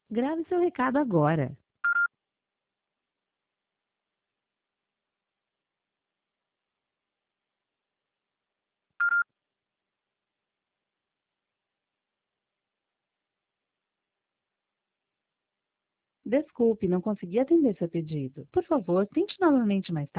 Grave seu recado agora. Desculpe, não consegui atender seu pedido. Por favor, tente novamente mais tarde.